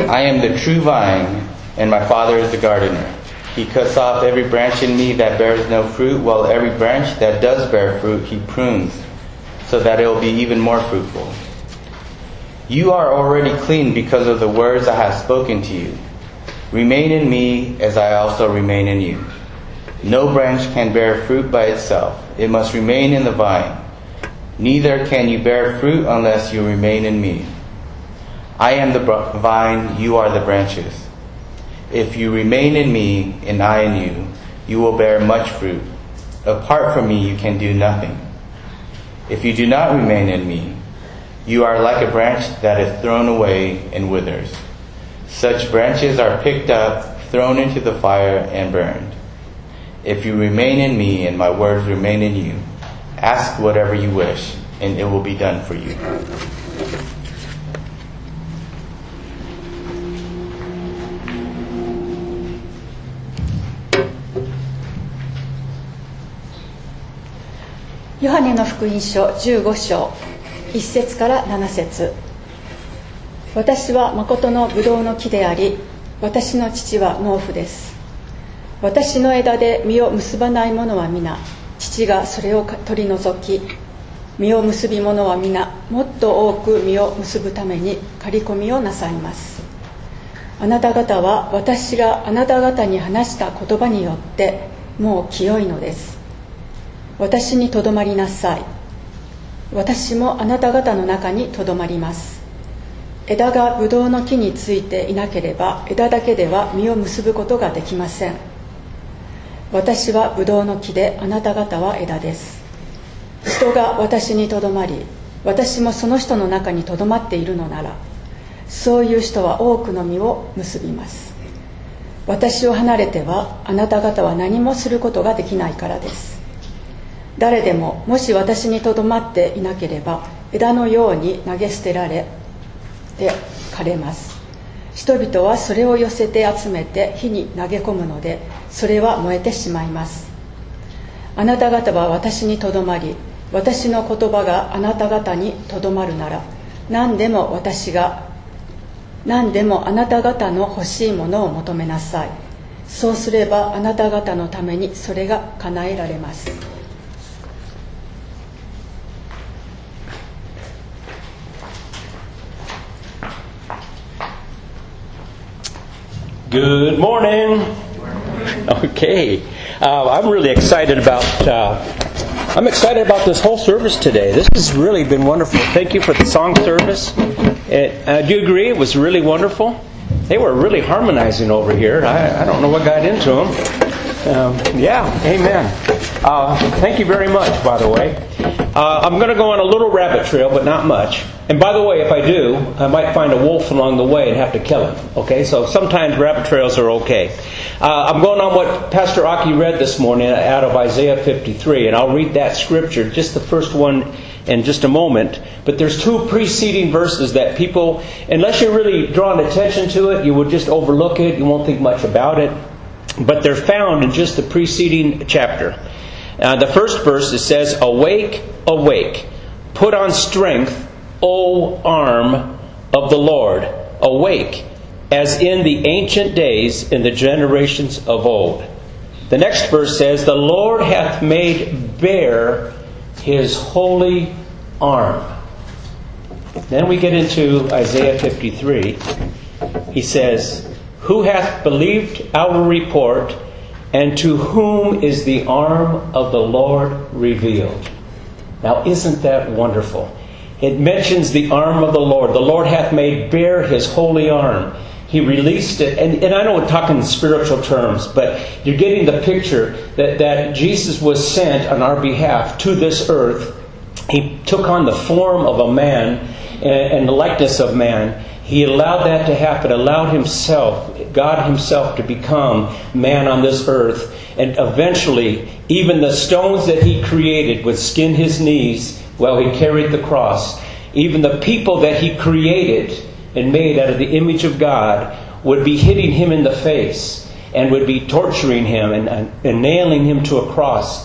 I am the true vine, and my Father is the gardener. He cuts off every branch in me that bears no fruit, while every branch that does bear fruit he prunes, so that it will be even more fruitful. You are already clean because of the words I have spoken to you. Remain in me as I also remain in you. No branch can bear fruit by itself. It must remain in the vine. Neither can you bear fruit unless you remain in me. I am the vine, you are the branches. If you remain in me and I in you, you will bear much fruit. Apart from me, you can do nothing. If you do not remain in me, you are like a branch that is thrown away and withers. Such branches are picked up, thrown into the fire, and burned. If you remain in me and my words remain in you, ask whatever you wish, and it will be done for you. ヨハネの福音書15章1節から7節。私は誠のブドウの木であり、私の父は農夫です。私の枝で実を結ばない者は皆、父がそれを取り除き、実を結び者は皆、もっと多く実を結ぶために刈り込みをなさいます。あなた方は私があなた方に話した言葉によってもう清いのです。私にとどまりなさい。私もあなた方の中にとどまります。枝がブドウの木についていなければ枝だけでは実を結ぶことができません。私はブドウの木であなた方は枝です。人が私にとどまり、私もその人の中にとどまっているのなら、そういう人は多くの実を結びます。私を離れてはあなた方は何もすることができないからです。誰でももし私にとどまっていなければ枝のように投げ捨てられて枯れます。人々はそれを寄せて集めて火に投げ込むので、それは燃えてしまいます。あなた方は私にとどまり、私の言葉があなた方にとどまるなら、何でもあなた方の欲しいものを求めなさい。そうすればあなた方のためにそれが叶えられます。 Good morning. Okay, I'm really excited about. I'm excited about this whole service today. This has really been wonderful. Thank you for the song service. Do you agree? It was really wonderful. They were really harmonizing over here. I don't know what got into them. Yeah, amen. Thank you very much, by the way. I'm going to go on a little rabbit trail, but not much. And by the way, if I do, I might find a wolf along the way and have to kill him. Okay, so sometimes rabbit trails are okay. I'm going on what Pastor Aki read this morning out of Isaiah 53, and I'll read that scripture, just the first one, in just a moment. But there's two preceding verses that people, unless you're really drawing attention to it, you will just overlook it. You won't think much about it. But they're found in just the preceding chapter. The first verse, it says, "Awake, awake, put on strength, O arm of the Lord. Awake, as in the ancient days, in the generations of old." The next verse says, "The Lord hath made bare His holy arm." Then we get into Isaiah 53. He says, "Who hath believed our report, and to whom is the arm of the Lord revealed?" Now, isn't that wonderful? It mentions the arm of the Lord. The Lord hath made bare His holy arm. He released it. And I know we're talking in spiritual terms, but you're getting the picture that Jesus was sent on our behalf to this earth. He took on the form of a man and the likeness of man. He allowed that to happen, allowed Himself, God Himself, to become man on this earth. And eventually, even the stones that He created would skin His knees while He carried the cross. Even the people that He created and made out of the image of God would be hitting Him in the face and would be torturing Him and nailing Him to a cross.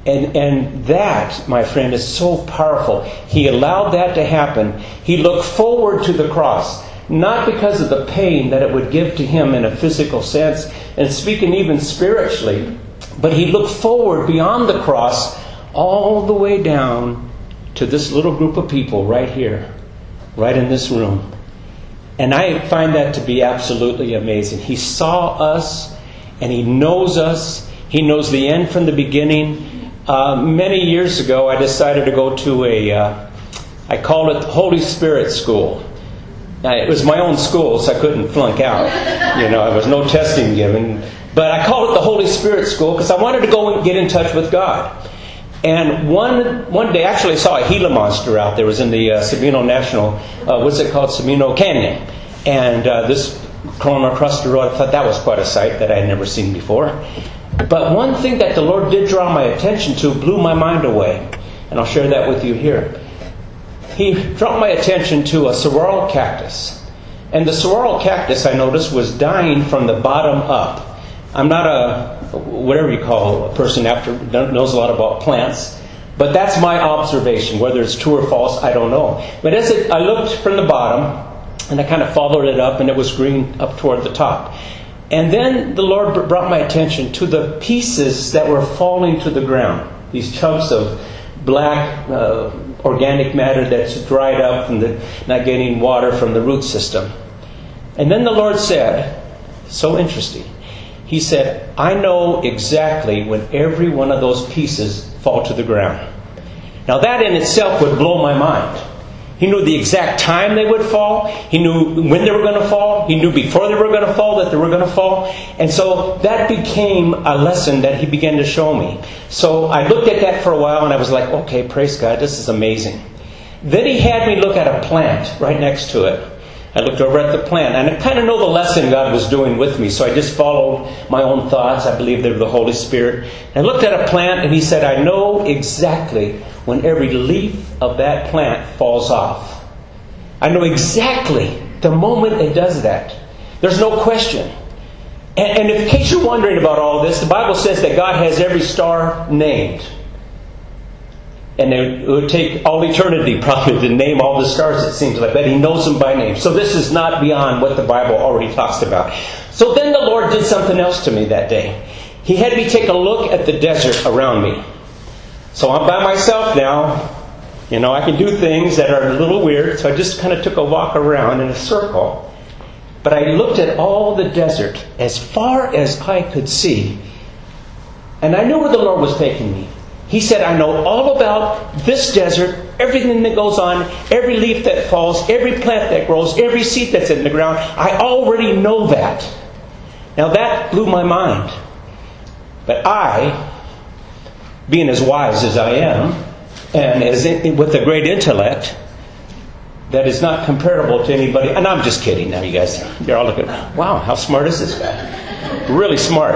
And that, my friend, is so powerful. He allowed that to happen. He looked forward to the cross. not because of the pain that it would give to him in a physical sense, and speaking even spiritually, but he looked forward beyond the cross all the way down to this little group of people right here, right in this room. And I find that to be absolutely amazing. He saw us, and He knows us. He knows the end from the beginning. Many years ago, I decided to go to I called it the Holy Spirit School. Now, it was my own school, so I couldn't flunk out. There was no testing given. But I called it the Holy Spirit School because I wanted to go and get in touch with God. And one day, actually, I saw a Gila monster out there. It was in the Sabino National, Sabino Canyon. And this crawling across the road, I thought that was quite a sight that I had never seen before. But one thing that the Lord did draw my attention to blew my mind away. And I'll share that with you here. He drew my attention to a saguaro cactus. And the saguaro cactus, I noticed, was dying from the bottom up. I'm not a person after knows a lot about plants, but that's my observation. Whether it's true or false, I don't know. But I looked from the bottom, and I kind of followed it up, and it was green up toward the top. And then the Lord brought my attention to the pieces that were falling to the ground. These chunks of black organic matter that's dried up from not getting water from the root system. And then the Lord said, so interesting, He said, I know exactly when every one of those pieces fall to the ground. Now that in itself would blow my mind. He knew the exact time they would fall. He knew when they were going to fall. He knew before they were going to fall that they were going to fall. And so that became a lesson that He began to show me. So I looked at that for a while and I was like, okay, praise God, this is amazing. Then He had me look at a plant right next to it. I looked over at the plant, and I kind of know the lesson God was doing with me, so I just followed my own thoughts. I believe they were the Holy Spirit. I looked at a plant, and He said, I know exactly when every leaf of that plant falls off. I know exactly the moment it does that. There's no question. And in case you're wondering about all this, the Bible says that God has every star named. And it would take all eternity probably to name all the stars, it seems like. But He knows them by name. So this is not beyond what the Bible already talks about. So then the Lord did something else to me that day. He had me take a look at the desert around me. So I'm by myself now. I can do things that are a little weird. So I just kind of took a walk around in a circle. But I looked at all the desert as far as I could see. And I knew where the Lord was taking me. He said, I know all about this desert, everything that goes on, every leaf that falls, every plant that grows, every seed that's in the ground. I already know that. Now that blew my mind. But I, being as wise as I am, and with a great intellect that is not comparable to anybody, and I'm just kidding now, you guys. You're all looking, wow, how smart is this guy? Really smart.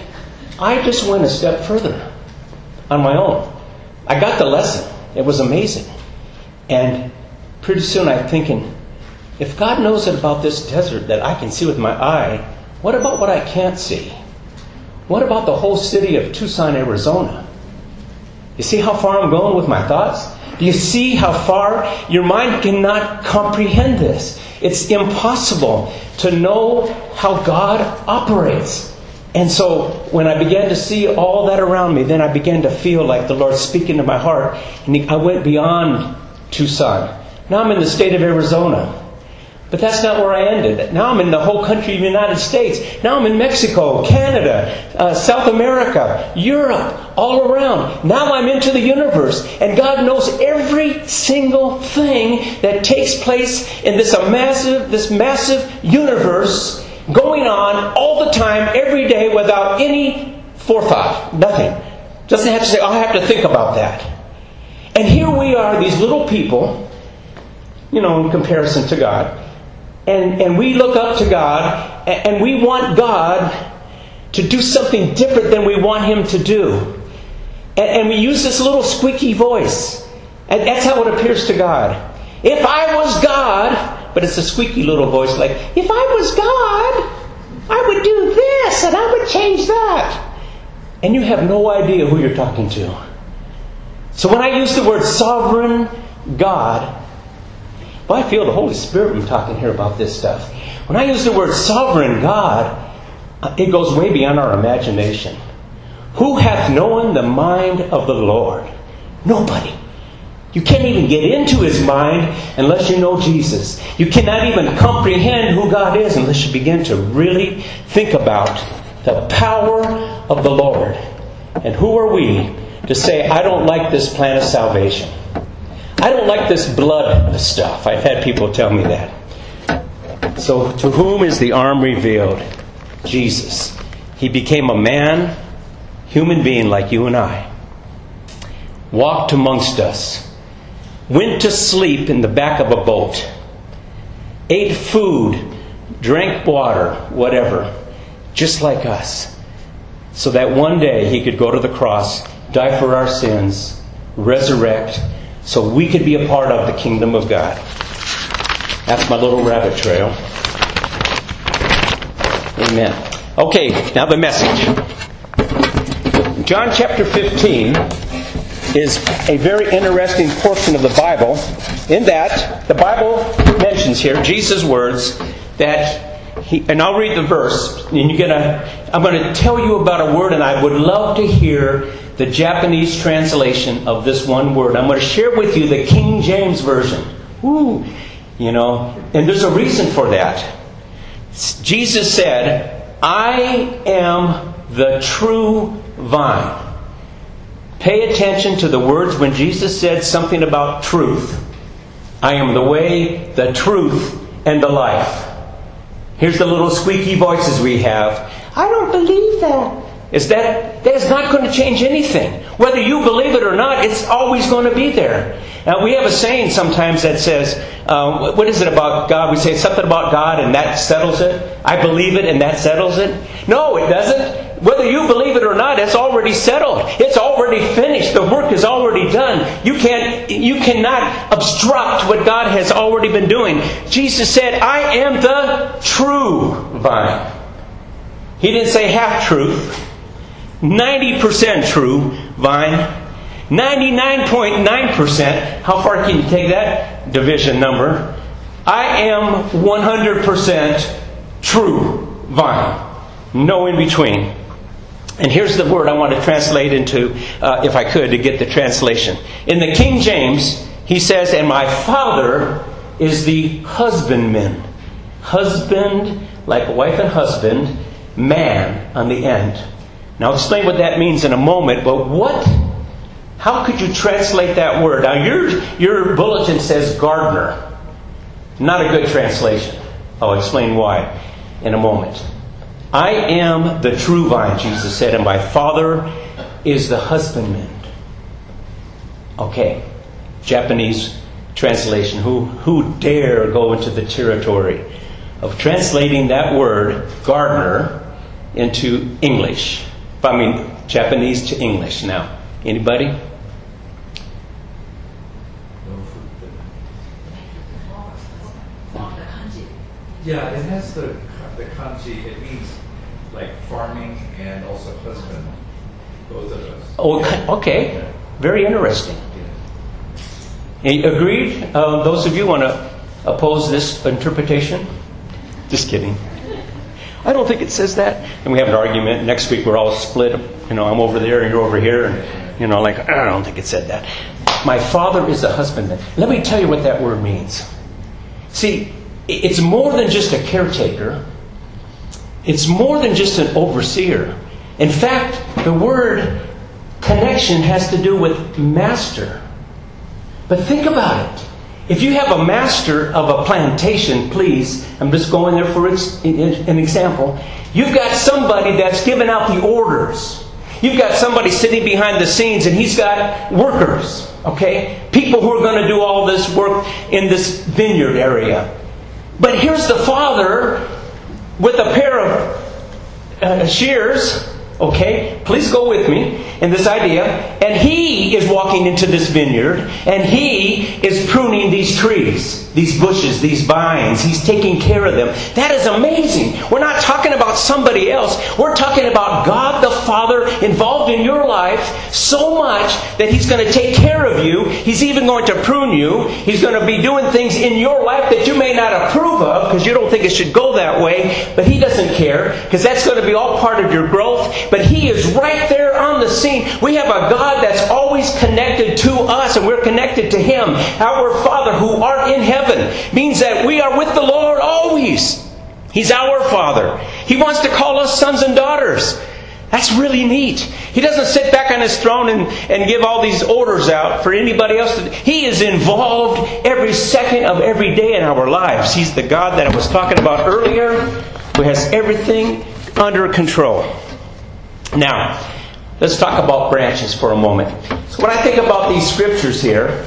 I just went a step further. On my own. I got the lesson. It was amazing. And pretty soon I'm thinking, if God knows about this desert that I can see with my eye, what about what I can't see? What about the whole city of Tucson, Arizona? You see how far I'm going with my thoughts? Do you see how far? Your mind cannot comprehend this. It's impossible to know how God operates. And so when I began to see all that around me, then I began to feel like the Lord speaking to my heart. And I went beyond Tucson. Now I'm in the state of Arizona. But that's not where I ended. Now I'm in the whole country of the United States. Now I'm in Mexico, Canada, South America, Europe, all around. Now I'm into the universe. And God knows every single thing that takes place in this massive universe going on all the time, every day, without any forethought. Nothing. Doesn't have to say, I have to think about that. And here we are, these little people, in comparison to God. And we look up to God, and we want God to do something different than we want Him to do. And we use this little squeaky voice. And that's how it appears to God. If I was God, but it's a squeaky little voice like, if I was God, I would do this and I would change that. And you have no idea who you're talking to. So when I use the word sovereign God, Well, I feel the Holy Spirit when I'm talking here about this stuff. When I use the word sovereign God, it goes way beyond our imagination. Who hath known the mind of the Lord? Nobody. You can't even get into His mind unless you know Jesus. You cannot even comprehend who God is unless you begin to really think about the power of the Lord. And who are we to say, I don't like this plan of salvation. I don't like this blood stuff. I've had people tell me that. So to whom is the arm revealed? Jesus. He became a man, human being like you and I. Walked amongst us. Went to sleep in the back of a boat. Ate food, drank water, whatever. Just like us. So that one day He could go to the cross, die for our sins, resurrect, so we could be a part of the kingdom of God. That's my little rabbit trail. Amen. Okay, now the message. John chapter 15 is a very interesting portion of the Bible, in that the Bible mentions here Jesus' words that and I'll read the verse, and I'm going to tell you about a word, and I would love to hear the Japanese translation of this one word. I'm going to share with you the King James Version. Ooh, and there's a reason for that. Jesus said, I am the true vine. Pay attention to the words when Jesus said something about truth. I am the way, the truth, and the life. Here's the little squeaky voices we have. I don't believe that. That is not going to change anything. Whether you believe it or not, it's always going to be there. Now, we have a saying sometimes that says, what is it about God? We say something about God and that settles it. I believe it and that settles it. No, it doesn't. Whether you believe it or not, it's already settled. It's already finished. The work is already done. You cannot obstruct what God has already been doing. Jesus said, I am the true vine. He didn't say half truth. 90% true vine. 99.9%. How far can you take that division number? I am 100% true vine. No in between. And here's the word I want to translate into, if I could, to get the translation. In the King James, he says, and my Father is the husbandman. Husband, like wife and husband, man on the end. Now I'll explain what that means in a moment, but how could you translate that word? Now your bulletin says gardener. Not a good translation. I'll explain why in a moment. I am the true vine, Jesus said, and my Father is the husbandman. Okay, Japanese translation. Who dare go into the territory of translating that word, gardener, into English? Japanese to English. Now, anybody? Yeah, it has the kanji. It means like farming and also husband. Both of those. Oh, okay. Very interesting. Agreed? Those of you want to oppose this interpretation? Just kidding. I don't think it says that. And we have an argument. Next week we're all split. I'm over there and you're over here. And, I don't think it said that. My Father is the husbandman. Let me tell you what that word means. See, it's more than just a caretaker. It's more than just an overseer. In fact, the word connection has to do with master. But think about it. If you have a master of a plantation, please, I'm just going there for an example. You've got somebody that's giving out the orders. You've got somebody sitting behind the scenes and he's got workers. Okay? People who are going to do all this work in this vineyard area. But here's the Father with a pair of shears, Okay? Please go with me in this idea. And He is walking into this vineyard, and He is pruning these trees, these bushes, these vines. He's taking care of them. That is amazing. We're not talking about somebody else. We're talking about God the Father involved in your life so much that He's going to take care of you. He's even going to prune you. He's going to be doing things in your life that you may not approve of because you don't think it should go that way. But He doesn't care, because that's going to be all part of your growth. But He is right there on the scene. We have a God that's always connected to us, and we're connected to Him. Our Father who art in heaven means that we are with the Lord always. He's our Father. He wants to call us sons and daughters. That's really neat. He doesn't sit back on His throne and give all these orders out for anybody else. He is involved every second of every day in our lives. He's the God that I was talking about earlier, who has everything under control. Now, let's talk about branches for a moment. So when I think about these scriptures here,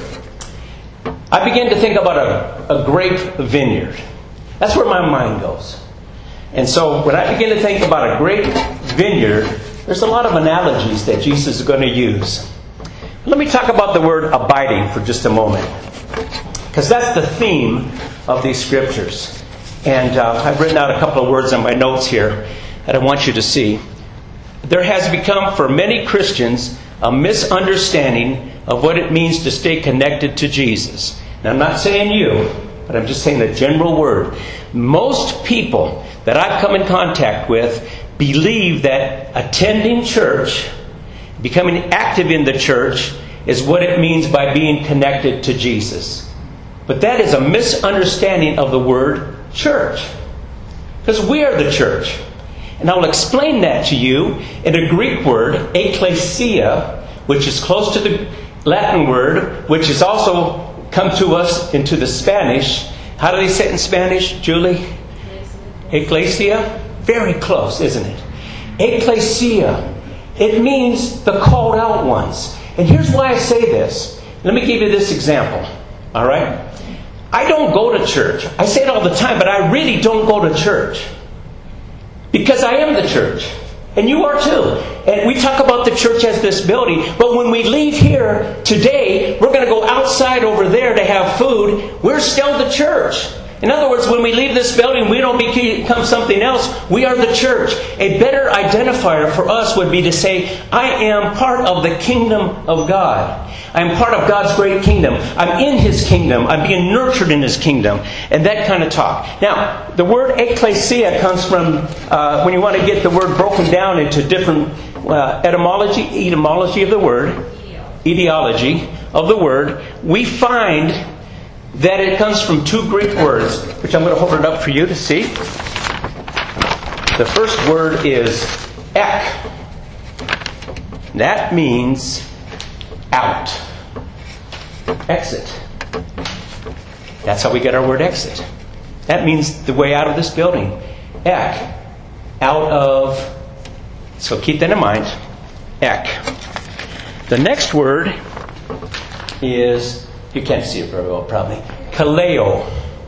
I begin to think about a grape vineyard. That's where my mind goes. And so when I begin to think about a grape vineyard, there's a lot of analogies that Jesus is going to use. Let me talk about the word abiding for just a moment, because that's the theme of these scriptures. And I've written out a couple of words on my notes here that I want you to see. There has become, for many Christians, a misunderstanding of what it means to stay connected to Jesus. Now, I'm not saying you, but I'm just saying the general word. Most people that I've come in contact with believe that attending church, becoming active in the church, is what it means by being connected to Jesus. But that is a misunderstanding of the word church. Because we are the church. And I'll explain that to you in a Greek word, ekklesia, which is close to the Latin word, which has also come to us into the Spanish. How do they say it in Spanish, Julie? Ekklesia? Very close, isn't it? Ekklesia. It means the called out ones. And here's why I say this. Let me give you this example. All right? I don't go to church. I say it all the time, but I really don't go to church. Because I am the church. And you are too. And we talk about the church as this building. But when we leave here today, we're going to go outside over there to have food. We're still the church. In other words, when we leave this building, we don't become something else. We are the church. A better identifier for us would be to say, I am part of the kingdom of God. I am part of God's great kingdom. I'm in His kingdom. I'm being nurtured in His kingdom. And that kind of talk. Now, the word ekklesia comes from, when you want to get the word broken down into different etymology of the word, etiology of the word, we find that it comes from two Greek words, which I'm going to hold it up for you to see. The first word is ek. That means out. Exit. That's how we get our word exit. That means the way out of this building. Ek. Out of. So keep that in mind. Ek. The next word is, you can't see it very well probably, kaleo.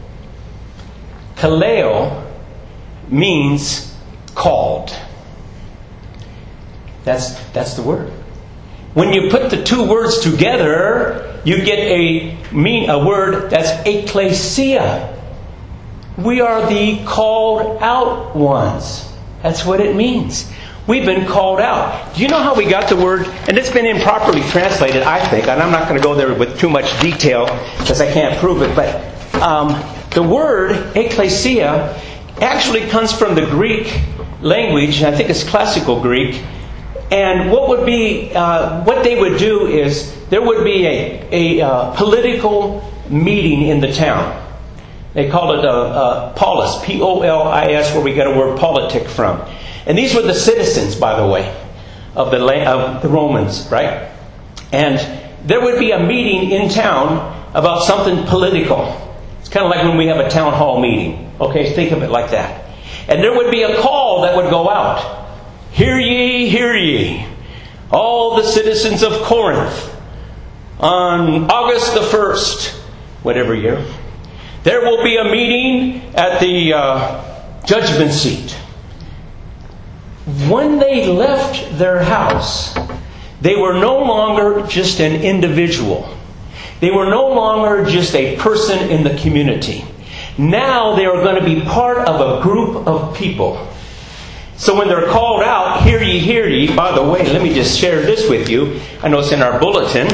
Kaleo means called. That's the word. When you put the two words together, you get a word that's ekklesia. We are the called out ones. That's what it means. We've been called out. Do you know how we got the word? And it's been improperly translated, I think. And I'm not going to go there with too much detail because I can't prove it. But the word ekklesia actually comes from the Greek language. And I think it's classical Greek. And what they would do is there would be a political meeting in the town. They called it a polis, P-O-L-I-S, where we get a word politic from. And these were the citizens, by the way, of the Romans, right? And there would be a meeting in town about something political. It's kind of like when we have a town hall meeting. Okay, think of it like that. And there would be a call that would go out. Hear ye, all the citizens of Corinth, on August the 1st, whatever year, there will be a meeting at the judgment seat. when they left their house, they were no longer just an individual. They were no longer just a person in the community. Now they are going to be part of a group of people. So when they're called out, hear ye, by the way, let me just share this with you. I know it's in our bulletin.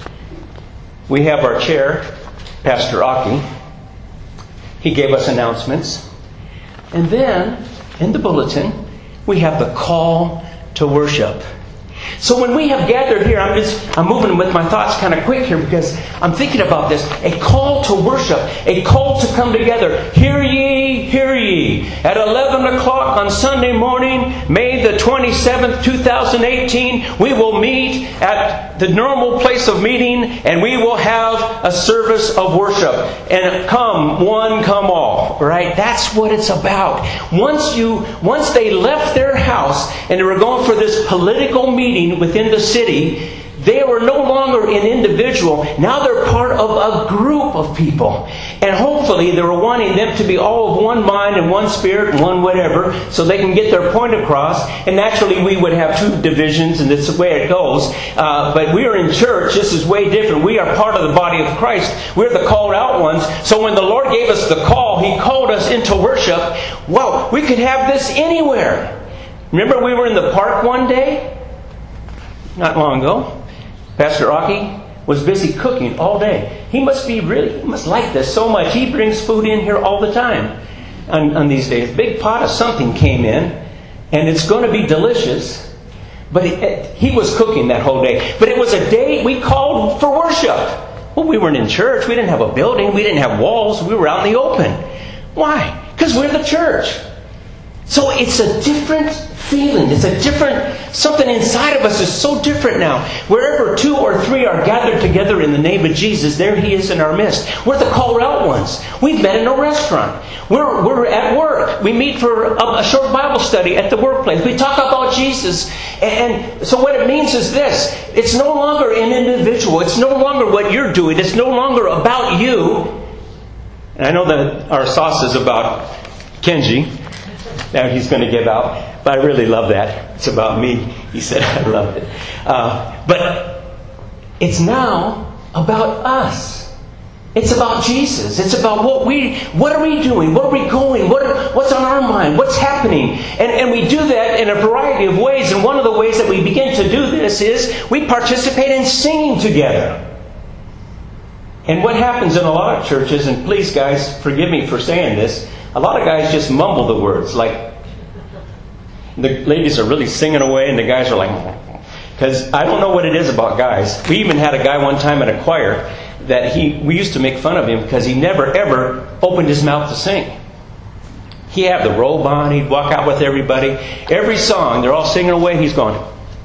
We have our chair, Pastor Aki. He gave us announcements. And then, in the bulletin, we have the call to worship. So when we have gathered here, I'm moving with my thoughts kind of quick here because I'm thinking about this. A call to worship, a call to come together. Hear ye, hear ye. At 11 o'clock on Sunday morning, May the 27th, 2018, we will meet at the normal place of meeting and we will have a service of worship. And come one, come all. Right? That's what it's about. Once they left their house and they were going for this political meeting within the city, they were no longer an individual. Now they're part of a group of people. And hopefully they were wanting them to be all of one mind and one spirit and one whatever, so they can get their point across. And naturally we would have two divisions, and that's the way it goes. But we are in church. This is way different. We are part of the body of Christ. We're the called out ones. So when the Lord gave us the call, He called us into worship. Wow, we could have this anywhere. Remember we were in the park one day? Not long ago. Pastor Aki was busy cooking all day. He must like this so much. He brings food in here all the time on these days. A big pot of something came in, and it's going to be delicious. But he was cooking that whole day. But it was a day we called for worship. Well, we weren't in church. We didn't have a building. We didn't have walls. We were out in the open. Why? Because we're the church. So it's a different feeling. It's a different, something inside of us is so different now. Wherever 2 or 3 are gathered together in the name of Jesus, there He is in our midst. We're the called out ones. We've met in a restaurant. We're at work. We meet for a short Bible study at the workplace. We talk about Jesus. And so what it means is this. It's no longer an individual. It's no longer what you're doing. It's no longer about you. And I know that our sauce is about Kenji. Now he's going to give out. But I really love that. It's about me. He said, I love it. But it's now about us. It's about Jesus. It's about what are we doing? What are we going? What's on our mind? What's happening? And we do that in a variety of ways. And one of the ways that we begin to do this is we participate in singing together. And what happens in a lot of churches, and please guys, forgive me for saying this, a lot of guys just mumble the words. Like, the ladies are really singing away and the guys are like, because I don't know what it is about guys. We even had a guy one time in a choir that we used to make fun of him because he never ever opened his mouth to sing. He had the robe on, he'd walk out with everybody. Every song, they're all singing away, he's going.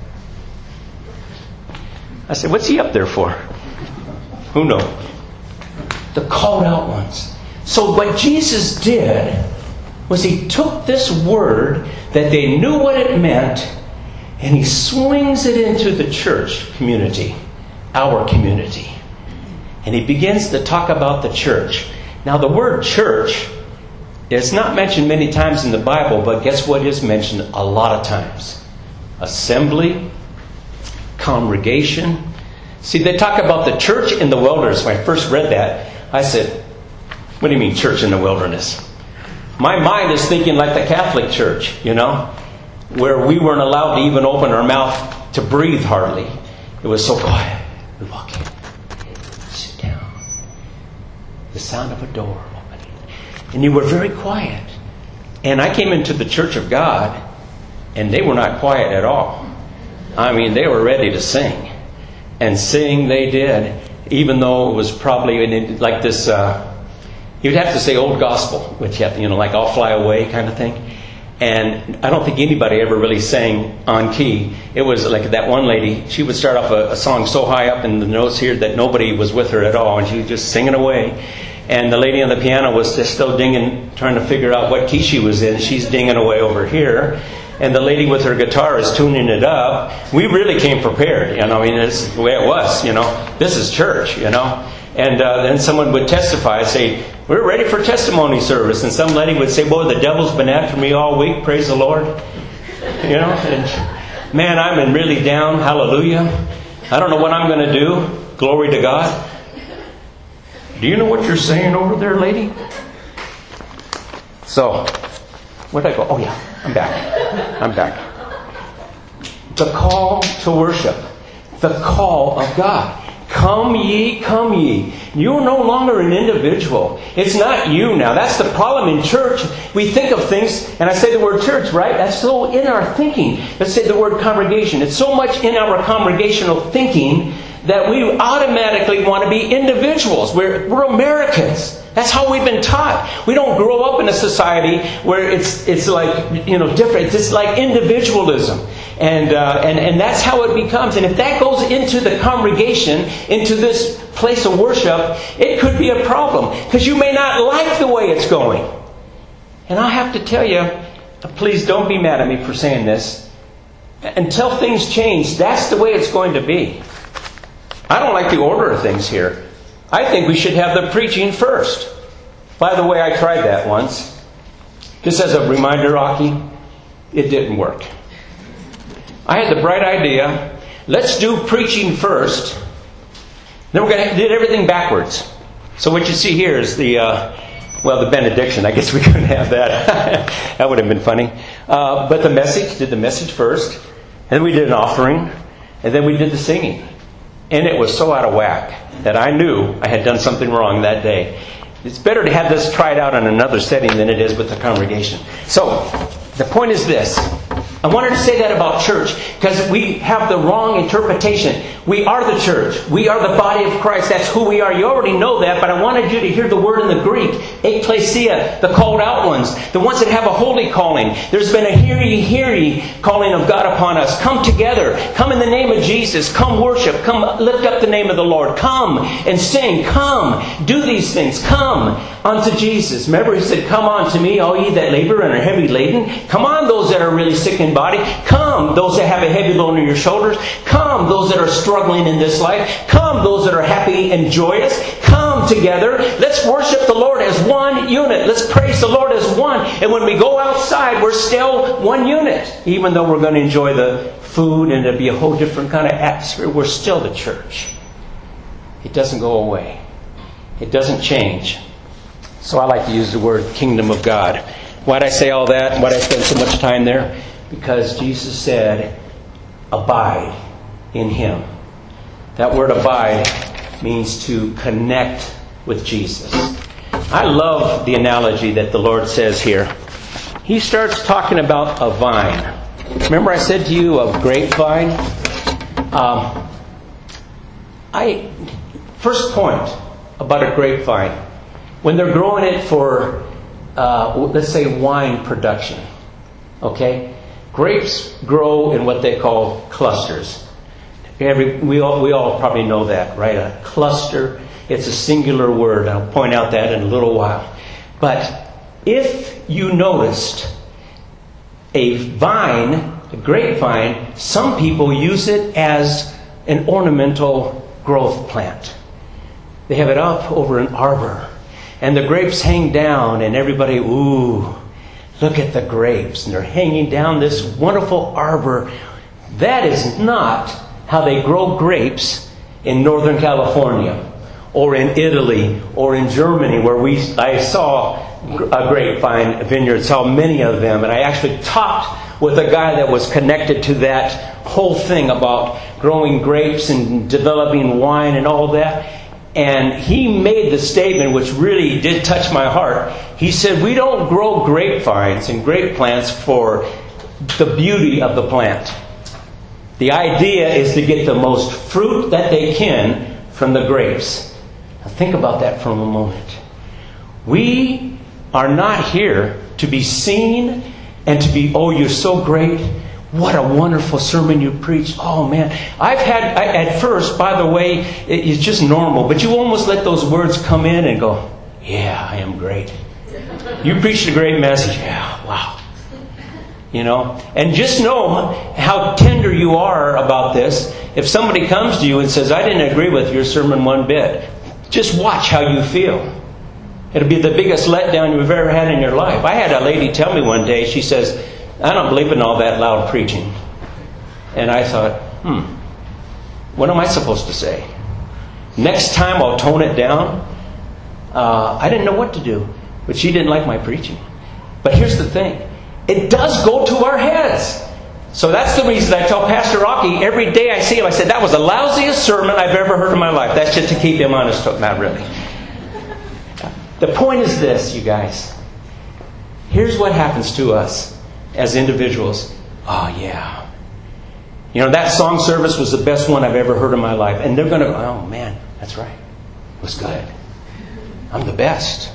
I said, what's he up there for? Who knows? The called out ones. So what Jesus did was He took this word that they knew what it meant, and He swings it into the church community, our community. And He begins to talk about the church. Now the word church is not mentioned many times in the Bible, but guess what is mentioned a lot of times? Assembly, congregation. See, they talk about the church in the wilderness. When I first read that, I said, what do you mean church in the wilderness? My mind is thinking like the Catholic Church, where we weren't allowed to even open our mouth to breathe hardly. It was so quiet. We walk in, sit down. The sound of a door opening. And you were very quiet. And I came into the Church of God, and they were not quiet at all. I mean, they were ready to sing. And sing they did, even though it was probably like this, you'd have to say old gospel, which you have to, like I'll Fly Away kind of thing. And I don't think anybody ever really sang on key. It was like that one lady, she would start off a song so high up in the notes here that nobody was with her at all, and she was just singing away. And the lady on the piano was just still dinging, trying to figure out what key she was in. She's dinging away over here. And the lady with her guitar is tuning it up. We really came prepared, it's the way it was, This is church, And then someone would testify and say, we're ready for testimony service. And some lady would say, boy, the devil's been after me all week, praise the Lord. You know, and man, I'm in really down. Hallelujah. I don't know what I'm going to do. Glory to God. Do you know what you're saying over there, lady? So, where'd I go? Oh yeah, I'm back. The call to worship. The call of God. Come ye, come ye. You're no longer an individual. It's not you now. That's the problem in church. We think of things, and I say the word church, right? That's so in our thinking. Let's say the word congregation. It's so much in our congregational thinking that we automatically want to be individuals. We're Americans. That's how we've been taught. We don't grow up in a society where it's like, you know, different. It's like individualism. And that's how it becomes. And if that goes into the congregation, into this place of worship, it could be a problem. Because you may not like the way it's going. And I have to tell you, please don't be mad at me for saying this. Until things change, that's the way it's going to be. I don't like the order of things here. I think we should have the preaching first. By the way, I tried that once. Just as a reminder, Rocky, it didn't work. I had the bright idea, let's do preaching first. Then we're going to do everything backwards. So what you see here is the benediction. I guess we couldn't have that. That would have been funny. But the message, did the message first. And then we did an offering. And then we did the singing. And it was so out of whack that I knew I had done something wrong that day. It's better to have this tried out in another setting than it is with the congregation. So, the point is this. I wanted to say that about church because we have the wrong interpretation. We are the church. We are the body of Christ. That's who we are. You already know that, but I wanted you to hear the word in the Greek. Ekklesia, the called out ones. The ones that have a holy calling. There's been a hear ye calling of God upon us. Come together. Come in the name of Jesus. Come worship. Come lift up the name of the Lord. Come and sing. Come. Do these things. Come unto Jesus. Remember he said, come unto me, all ye that labor and are heavy laden. Come on, those that are really sick in body. Come, those that have a heavy load on your shoulders. Come, those that are struggling in this life. Come, those that are happy and joyous. Come together. Let's worship the Lord as one unit. Let's praise the Lord as one. And when we go outside, we're still one unit. Even though we're going to enjoy the food and it'll be a whole different kind of atmosphere, we're still the church. It doesn't go away. It doesn't change. So I like to use the word kingdom of God. Why did I say all that? Why did I spend so much time there? Because Jesus said, abide in Him. That word abide means to connect with Jesus. I love the analogy that the Lord says here. He starts talking about a vine. Remember I said to you a grapevine? First point about a grapevine. When they're growing it for, let's say, wine production. Okay? Grapes grow in what they call clusters. We all probably know that, right? A cluster, it's a singular word. I'll point out that in a little while. But if you noticed a vine, a grapevine, some people use it as an ornamental growth plant. They have it up over an arbor. And the grapes hang down and everybody, ooh, look at the grapes. And they're hanging down this wonderful arbor. That is not how they grow grapes in Northern California or in Italy or in Germany where I saw a grapevine vineyard, saw many of them. And I actually talked with a guy that was connected to that whole thing about growing grapes and developing wine and all that. And he made the statement, which really did touch my heart. He said, we don't grow grapevines and grape plants for the beauty of the plant. The idea is to get the most fruit that they can from the grapes. Now think about that for a moment. We are not here to be seen and to be, oh, you're so great. What a wonderful sermon you preached. Oh, man. At first, by the way, it's just normal. But you almost let those words come in and go, yeah, I am great. You preached a great message. Yeah, wow. You know, and just know how tender you are about this. If somebody comes to you and says, I didn't agree with your sermon one bit, just watch how you feel. It'll be the biggest letdown you've ever had in your life. I had a lady tell me one day, she says, I don't believe in all that loud preaching. And I thought, what am I supposed to say? Next time I'll tone it down. I didn't know what to do. But she didn't like my preaching. But here's the thing. It does go to our heads. So that's the reason I tell Pastor Rocky every day I see him, I said, that was the lousiest sermon I've ever heard in my life. That's just to keep him honest. Not really. The point is this, you guys. Here's what happens to us as individuals. Oh, yeah. You know, that song service was the best one I've ever heard in my life. And they're going to go, oh, man, that's right. It was good. I'm the best.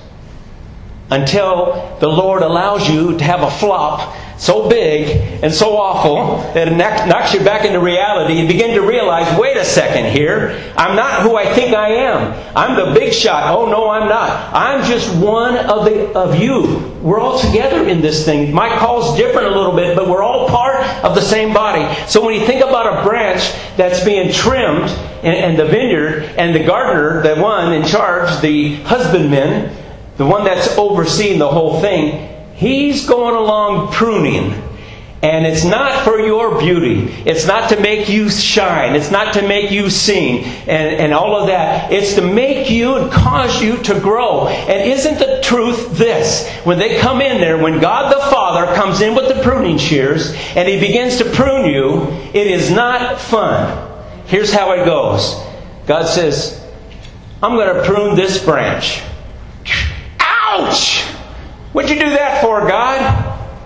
Until the Lord allows you to have a flop so big and so awful that it knocks you back into reality. You begin to realize, wait a second here. I'm not who I think I am. I'm the big shot. Oh, no, I'm not. I'm just one of you. We're all together in this thing. My call's different a little bit, but we're all part of the same body. So when you think about a branch that's being trimmed in the vineyard, and the gardener, the one in charge, the husbandman, the one that's overseeing the whole thing, he's going along pruning. And it's not for your beauty. It's not to make you shine. It's not to make you sing and all of that. It's to make you and cause you to grow. And isn't the truth this? When they come in there, when God the Father comes in with the pruning shears and He begins to prune you, it is not fun. Here's how it goes. God says, I'm going to prune this branch. Ouch! What'd you do that for, God?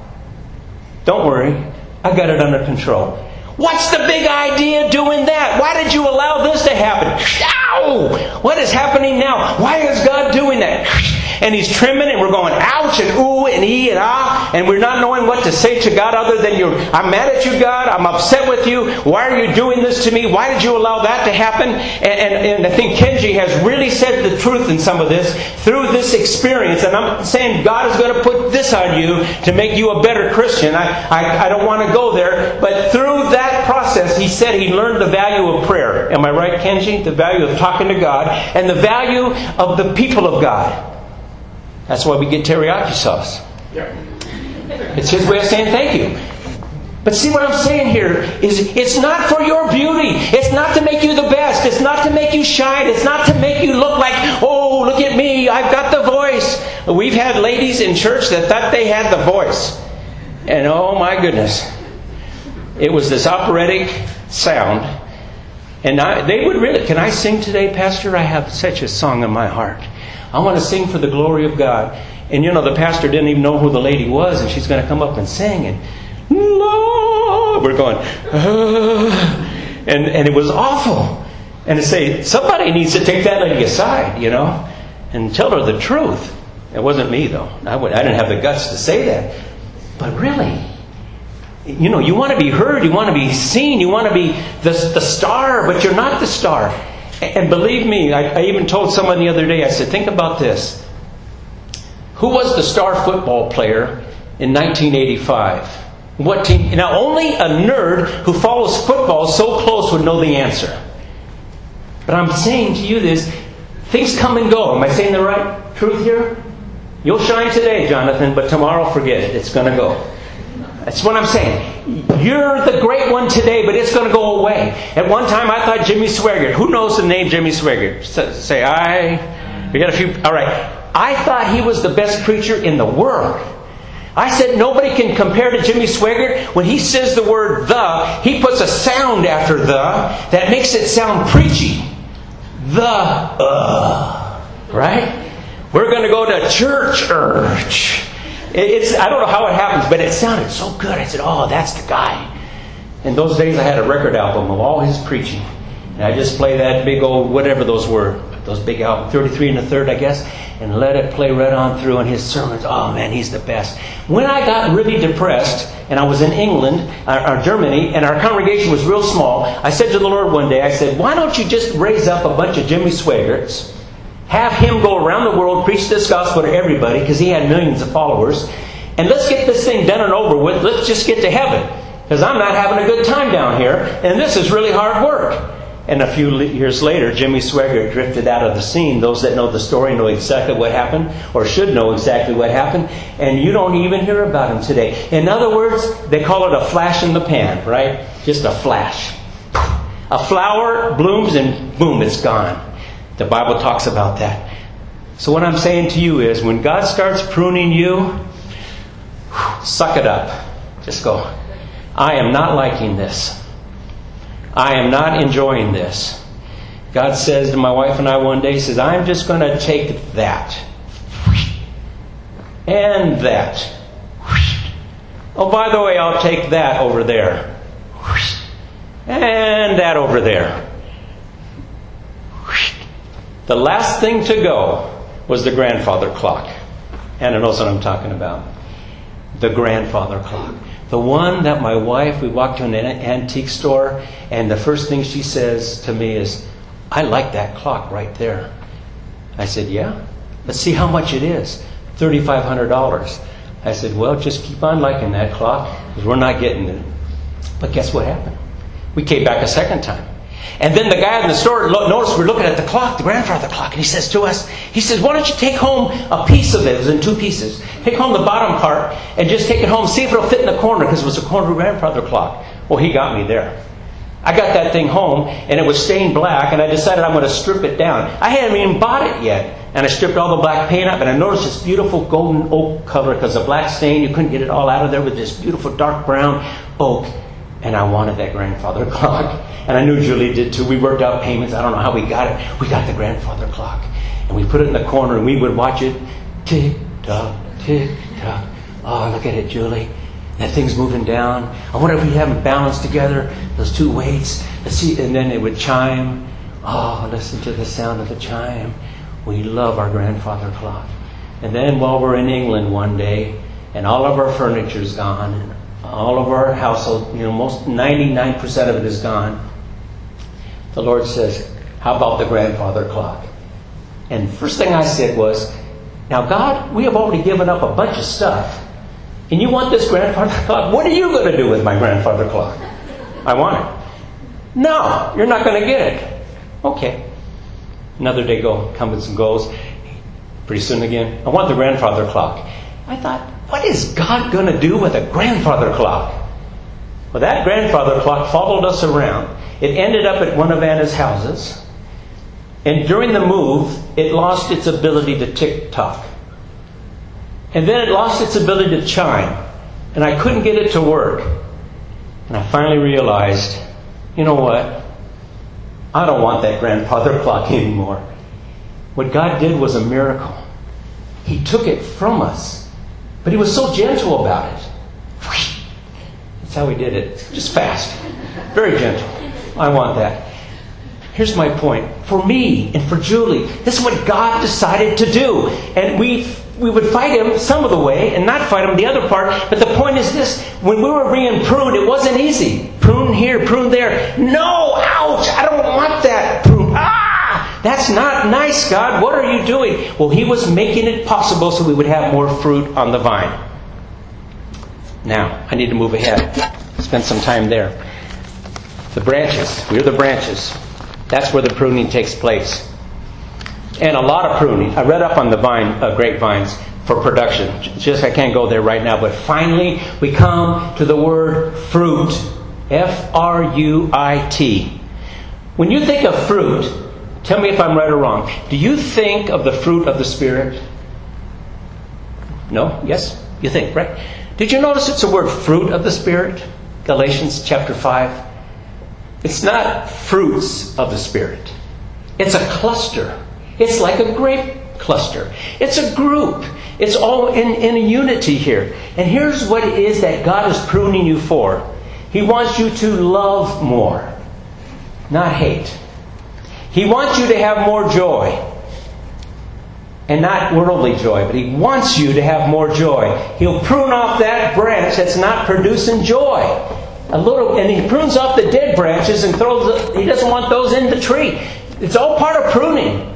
Don't worry. I got it under control. What's the big idea doing that? Why did you allow this to happen? Ow! What is happening now? Why is God doing that? And He's trimming and we're going ouch and ooh and ee and ah, and we're not knowing what to say to God other than I'm mad at you, God. I'm upset with you. Why are you doing this to me? Why did you allow that to happen? And I think Kenji has really said the truth in some of this through this experience. And I'm saying God is going to put this on you to make you a better Christian. I don't want to go there. But through that process, he said he learned the value of prayer. Am I right, Kenji? The value of talking to God and the value of the people of God. That's why we get teriyaki sauce. It's His way of saying thank you. But see what I'm saying here is it's not for your beauty. It's not to make you the best. It's not to make you shine. It's not to make you look like, oh, look at me. I've got the voice. We've had ladies in church that thought they had the voice. And oh my goodness. It was this operatic sound. And they would really, can I sing today, Pastor? I have such a song in my heart. I want to sing for the glory of God. And you know, the pastor didn't even know who the lady was, and she's going to come up and sing. And Lord, we're going, and it was awful. And to say, somebody needs to take that lady aside, you know, and tell her the truth. It wasn't me, though. I didn't have the guts to say that. But really, you know, you want to be heard, you want to be seen, you want to be the star, but you're not the star. And believe me, I even told someone the other day, I said, think about this. Who was the star football player in 1985? What team? Now, only a nerd who follows football so close would know the answer. But I'm saying to you this, things come and go. Am I saying the right truth here? You'll shine today, Jonathan, but tomorrow, forget it. It's going to go. That's what I'm saying. You're the great one today, but it's going to go away. At one time, I thought Jimmy Swaggart. Who knows the name Jimmy Swaggart? Say, we got a few. All right. I thought he was the best preacher in the world. I said nobody can compare to Jimmy Swaggart. When he says the word the, he puts a sound after the that makes it sound preachy. Right? We're going to go to church. I don't know how it happens, but it sounded so good. I said, oh, that's the guy. In those days, I had a record album of all his preaching. And I just play that big old, whatever those were, those big albums, 33 1/3, I guess, and let it play right on through. And his sermons, oh man, he's the best. When I got really depressed, and I was in England, or Germany, and our congregation was real small, I said to the Lord one day, I said, why don't you just raise up a bunch of Jimmy Swaggarts, have him go around the world, preach this gospel to everybody, because he had millions of followers, and let's get this thing done and over with. Let's just get to heaven, because I'm not having a good time down here, and this is really hard work. And a few years later, Jimmy Swaggart drifted out of the scene. Those that know the story know exactly what happened, or should know exactly what happened. And you don't even hear about him today. In other words, they call it a flash in the pan, right? Just a flash. A flower blooms and boom, it's gone. The Bible talks about that. So what I'm saying to you is, when God starts pruning you, suck it up. Just go, I am not liking this. I am not enjoying this. God says to my wife and I one day, He says, I'm just going to take that. And that. Oh, by the way, I'll take that over there. And that over there. The last thing to go was the grandfather clock. Anna knows what I'm talking about. The grandfather clock. The one that my wife, we walked to an antique store, and the first thing she says to me is, I like that clock right there. I said, yeah? Let's see how much it is. $3,500. I said, well, just keep on liking that clock, because we're not getting it. But guess what happened? We came back a second time. And then the guy in the store noticed we're looking at the clock, the grandfather clock, and he says to us, he says, why don't you take home a piece of it? It was in 2 pieces. Take home the bottom part and just take it home, see if it'll fit in the corner, because it was a corner grandfather clock. Well, he got me there. I got that thing home, and it was stained black, and I decided I'm going to strip it down. I hadn't even bought it yet. And I stripped all the black paint up, and I noticed this beautiful golden oak color, because the black stain, you couldn't get it all out of there, with this beautiful dark brown oak. And I wanted that grandfather clock. And I knew Julie did too. We worked out payments. I don't know how we got it. We got the grandfather clock. And we put it in the corner, and we would watch it. Tick tock, tick tock. Oh, look at it, Julie. That thing's moving down. I wonder if we have them balanced together, those 2 weights. Let's see. And then it would chime. Oh, listen to the sound of the chime. We love our grandfather clock. And then while we're in England one day, and all of our furniture's gone, and all of our household, most 99% of it is gone, the Lord says, how about the grandfather clock? And first thing I said was, now God, we have already given up a bunch of stuff, and you want this grandfather clock? What are you going to do with my grandfather clock? I want it. No, you're not going to get it. Okay. Another day comes and goes. Pretty soon again, I want the grandfather clock. I thought, what is God going to do with a grandfather clock? Well, that grandfather clock followed us around. It ended up at one of Anna's houses. And during the move, it lost its ability to tick-tock. And then it lost its ability to chime. And I couldn't get it to work. And I finally realized, you know what? I don't want that grandfather clock anymore. What God did was a miracle. He took it from us. But He was so gentle about it. That's how He did it. Just fast. Very gentle. I want that. Here's my point. For me and for Julie, this is what God decided to do. And we would fight Him some of the way and not fight Him the other part. But the point is this. When we were being pruned, it wasn't easy. Prune here, prune there. No! Ouch! I don't want that. Prune. That's not nice, God. What are you doing? Well, He was making it possible so we would have more fruit on the vine. Now, I need to move ahead. Spend some time there. The branches. We're the branches. That's where the pruning takes place. And a lot of pruning. I read up on the grapevines for production. Just I can't go there right now. But finally, we come to the word fruit. F-R-U-I-T. When you think of fruit, tell me if I'm right or wrong. Do you think of the fruit of the Spirit? No? Yes? You think, right? Did you notice it's a word, fruit of the Spirit? Galatians chapter 5. It's not fruits of the Spirit. It's a cluster. It's like a grape cluster. It's a group. It's all in a unity here. And here's what it is that God is pruning you for. He wants you to love more, not hate. He wants you to have more joy. And not worldly joy, but He wants you to have more joy. He'll prune off that branch that's not producing joy. And He prunes off the dead branches and He doesn't want those in the tree. It's all part of pruning.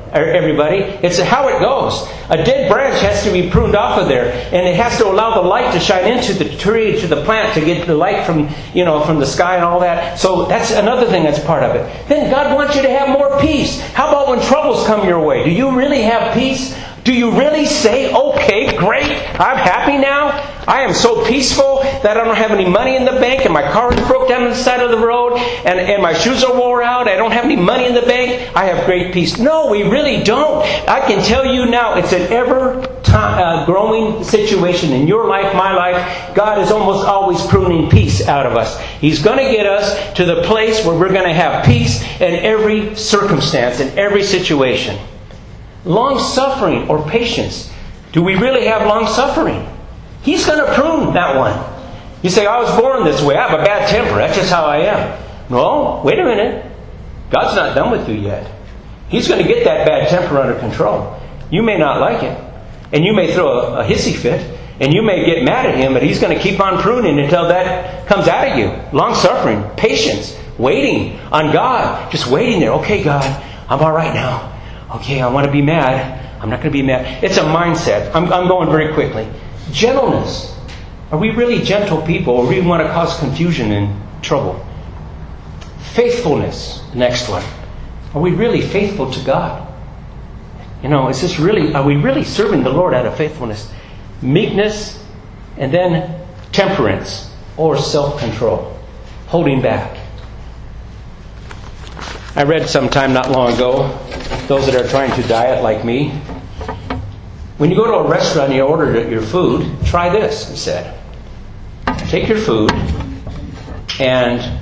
everybody. It's how it goes. A dead branch has to be pruned off of there, and it has to allow the light to shine into the tree, to the plant, to get the light from the sky and all that. So that's another thing that's part of it. Then God wants you to have more peace. How about when troubles come your way? Do you really have peace? Do you really say, okay, great, I'm happy now? I am so peaceful that I don't have any money in the bank, and my car is broke down on the side of the road, and my shoes are wore out, I don't have any money in the bank, I have great peace. No, we really don't. I can tell you now, it's an ever-growing situation in your life, my life. God is almost always pruning peace out of us. He's going to get us to the place where we're going to have peace in every circumstance, in every situation. Long-suffering or patience. Do we really have long-suffering? He's going to prune that one. You say, I was born this way. I have a bad temper. That's just how I am. No, wait a minute. God's not done with you yet. He's going to get that bad temper under control. You may not like it. And you may throw a hissy fit. And you may get mad at Him. But He's going to keep on pruning until that comes out of you. Long-suffering. Patience. Waiting on God. Just waiting there. Okay, God, I'm all right now. Okay, I want to be mad. I'm not going to be mad. It's a mindset. I'm going very quickly. Gentleness. Are we really gentle people, or we want to cause confusion and trouble? Faithfulness. Next one. Are we really faithful to God? Are we really serving the Lord out of faithfulness? Meekness, and then temperance or self-control. Holding back. I read sometime not long ago, those that are trying to diet like me, when you go to a restaurant and you order your food, try this, it said. Take your food and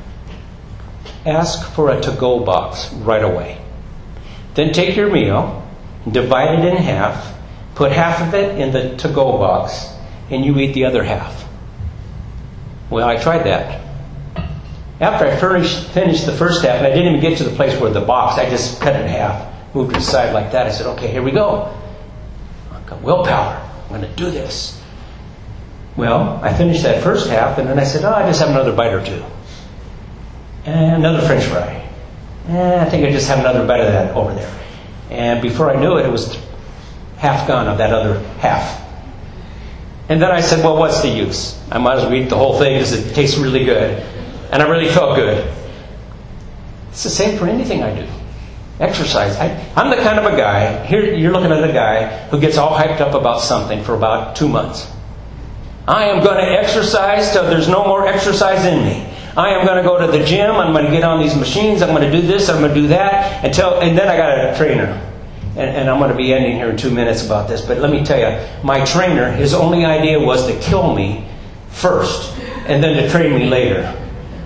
ask for a to-go box right away. Then take your meal, divide it in half, put half of it in the to-go box, and you eat the other half. Well, I tried that. After I finished the first half, and I didn't even get to the place where the box, I just cut it in half, moved it aside like that. I said, okay, here we go. I've got willpower. I'm going to do this. Well, I finished that first half, and then I said, I just have another bite or two. And another French fry. I think I just have another bite of that over there. And before I knew it, it was half gone of that other half. And then I said, well, what's the use? I might as well eat the whole thing because it tastes really good. And I really felt good. It's the same for anything I do. Exercise. I'm the kind of a guy, here you're looking at a guy who gets all hyped up about something for about 2 months. I am going to exercise till there's no more exercise in me. I am going to go to the gym. I'm going to get on these machines. I'm going to do this. I'm going to do that. And then I got a trainer. And I'm going to be ending here in 2 minutes about this. But let me tell you, my trainer, his only idea was to kill me first and then to train me later.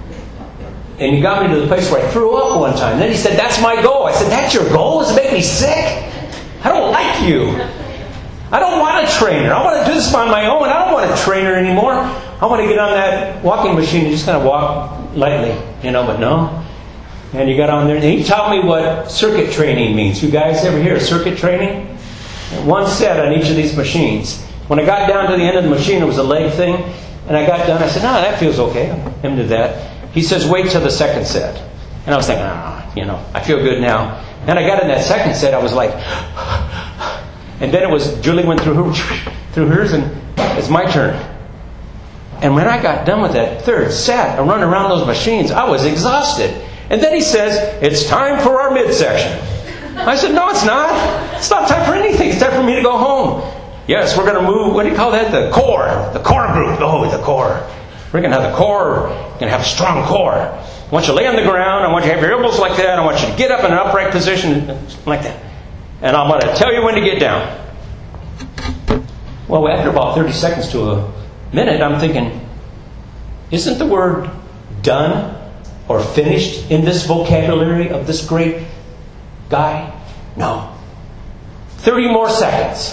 And he got me to the place where I threw up one time. Then he said, that's my goal. I said, that's your goal? Does it make me sick? I don't like you. I don't want a trainer. I want to do this on my own. I don't want a trainer anymore. I want to get on that walking machine and just kind of walk lightly, but no. And you got on there. And he taught me what circuit training means. You guys ever hear of circuit training? One set on each of these machines. When I got down to the end of the machine, it was a leg thing. And I got done. I said, no, that feels okay. I'm into that. He says, wait till the second set. And I was thinking, I feel good now. And I got in that second set, I was like, and then it was, Julie went through hers, and it's my turn. And when I got done with that third set, and running around those machines, I was exhausted. And then he says, it's time for our midsection. I said, no, it's not. It's not time for anything. It's time for me to go home. Yes, we're going to move, what do you call that? The core group. Oh, the core. We're going to have the core. We're going to have a strong core. I want you to lay on the ground. I want you to have your elbows like that. I want you to get up in an upright position like that. And I'm going to tell you when to get down. Well, after about 30 seconds to a minute, I'm thinking, isn't the word done or finished in this vocabulary of this great guy? No. 30 more seconds.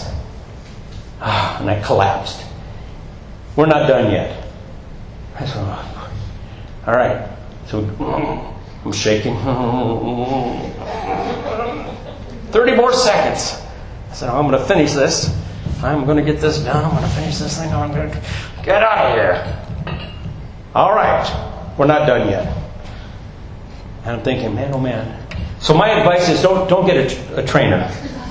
And I collapsed. We're not done yet. I said, all right. So I'm shaking. 30 more seconds. I said, I'm going to finish this. I'm going to get this done. I'm going to finish this thing. I'm going to get out of here. All right. We're not done yet. And I'm thinking, man, oh man, So my advice is don't get a trainer.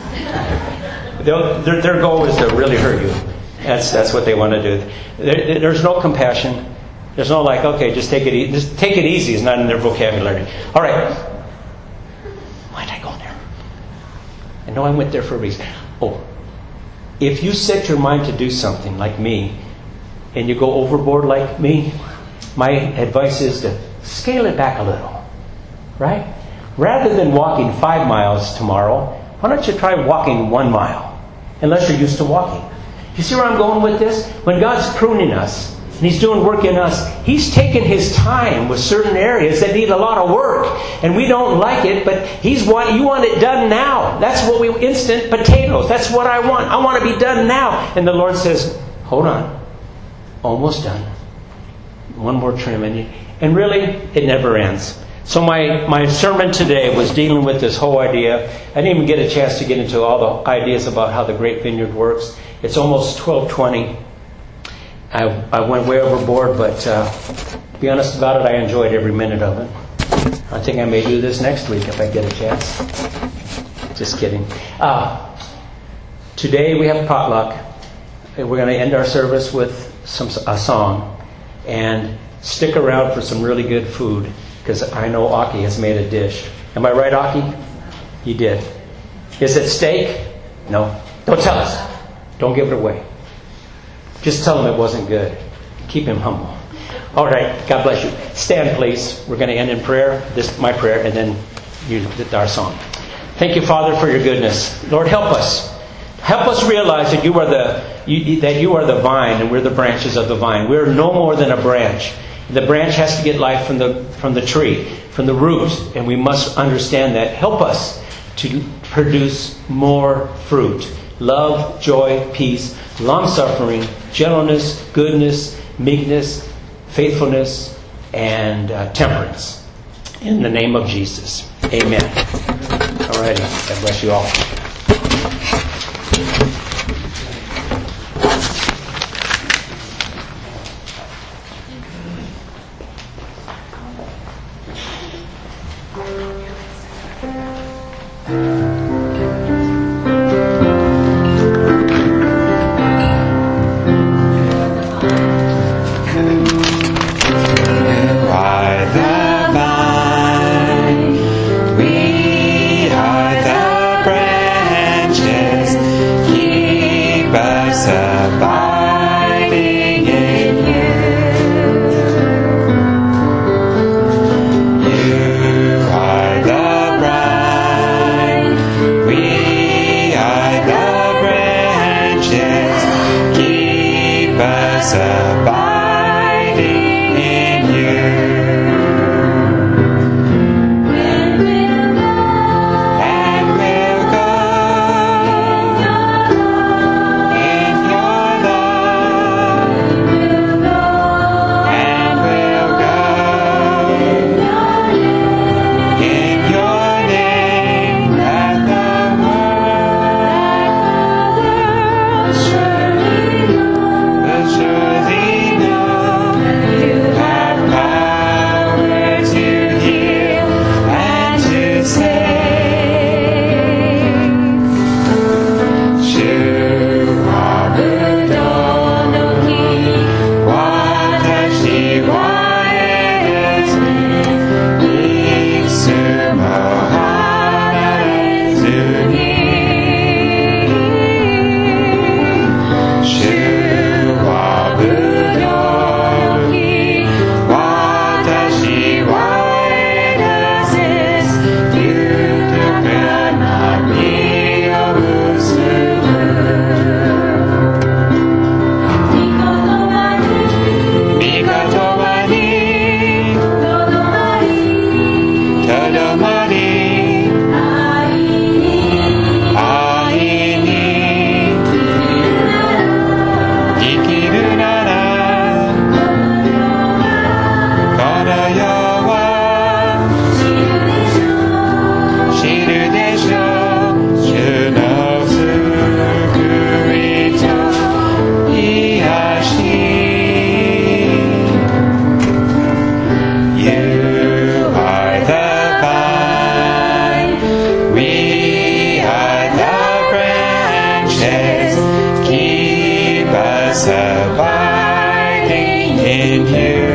Their goal is to really hurt you. That's what they want to do. There's no compassion. There's no like, okay, just take it easy. Just take it easy is not in their vocabulary. All right. Why'd I go there? I know I went there for a reason. Oh, if you set your mind to do something like me, and you go overboard like me, my advice is to scale it back a little. Right? Rather than walking 5 miles tomorrow, why don't you try walking 1 mile? Unless you're used to walking. You see where I'm going with this? When God's pruning us, and He's doing work in us, He's taking His time with certain areas that need a lot of work. And we don't like it, but you want it done now. That's what instant potatoes. That's what I want. I want to be done now. And the Lord says, hold on. Almost done. One more trim. And really, it never ends. So my sermon today was dealing with this whole idea. I didn't even get a chance to get into all the ideas about how the Great Vineyard works. It's almost 12:20. I went way overboard, but to be honest about it, I enjoyed every minute of it. I think I may do this next week if I get a chance. Just kidding. Today we have potluck. We're going to end our service with a song. And stick around for some really good food, because I know Aki has made a dish. Am I right, Aki? You did. Is it steak? No. Don't tell us. Don't give it away. Just tell him it wasn't good. Keep him humble. All right. God bless you. Stand, please. We're going to end in prayer. This is my prayer, and then our song. Thank you, Father, for your goodness. Lord, help us. Help us realize that you are the vine, and we're the branches of the vine. We're no more than a branch. The branch has to get life from the tree, from the root, and we must understand that. Help us to produce more fruit. Love, joy, peace, long-suffering, gentleness, goodness, meekness, faithfulness, and temperance. In the name of Jesus. Amen. All righty. God bless you all. us abiding in you.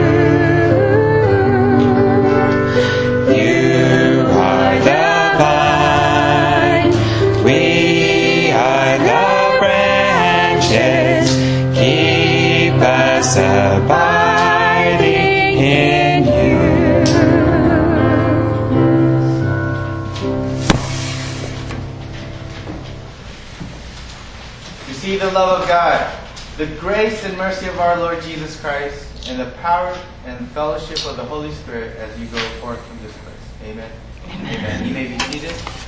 You are the vine, we are the branches. Keep us abiding in you. See the love of God, the grace and mercy of our Lord Jesus Christ, and the power and fellowship of the Holy Spirit as you go forth from this place. Amen. Amen. You may be seated.